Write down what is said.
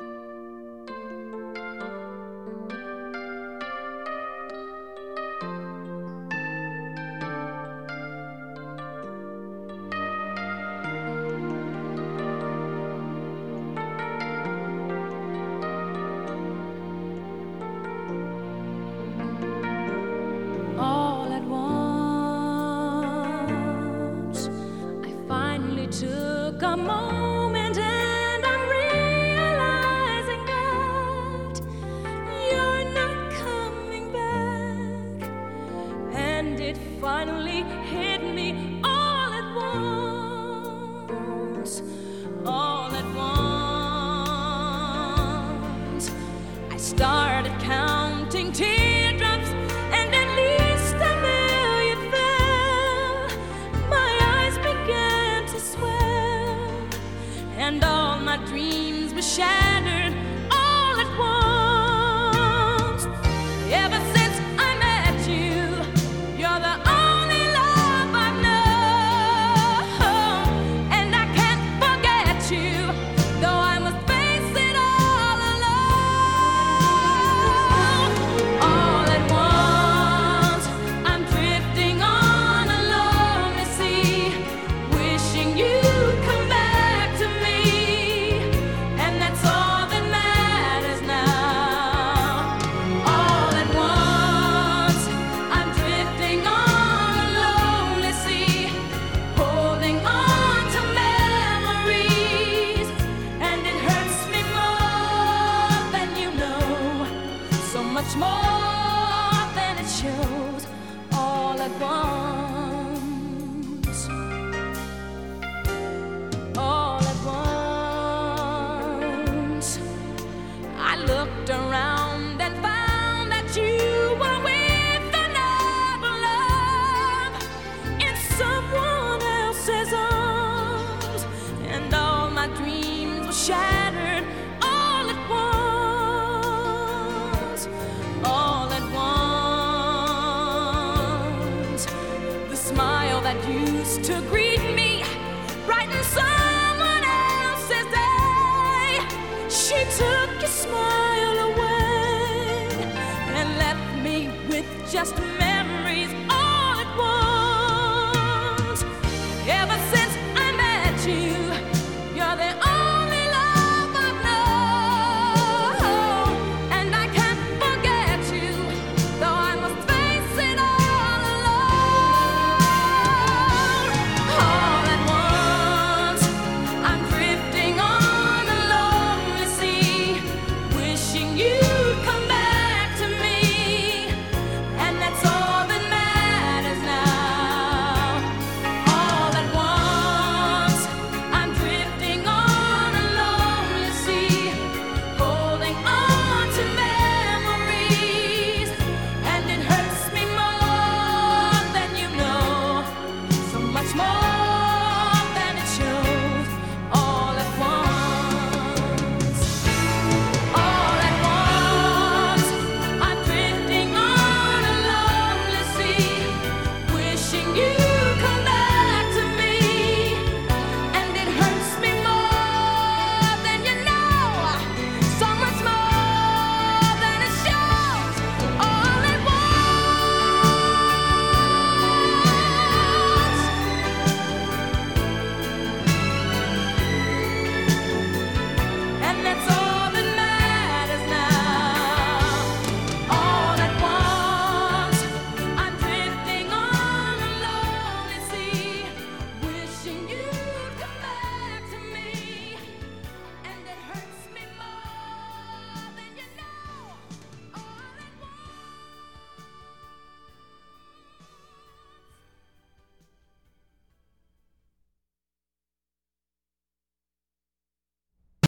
All at once, I finally took a moment and I'm realizing that you're not coming back. And it finally hit me all at once, all at once. I started counting teardrops, and at least a million fell. My eyes began to swell, and all my dreams were shattered all at once. Ever since I met you, you're the only love I've known, and I can't forget you, though I must face it all alone. All at once, I'm drifting on a lonely sea, wishing you'd come back to me, and that's all that matters now. All at once, I'm drifting on a lonely sea, holding on to memories, and it hurts me more than you know, so much more than it shows. All at once, all at once, I looked around and found that you were with another love in someone else's arms, and all my dreams were shattered all at once, all at once. The smile that used to greet me brightened someone else's day. She took your smile away and left me with just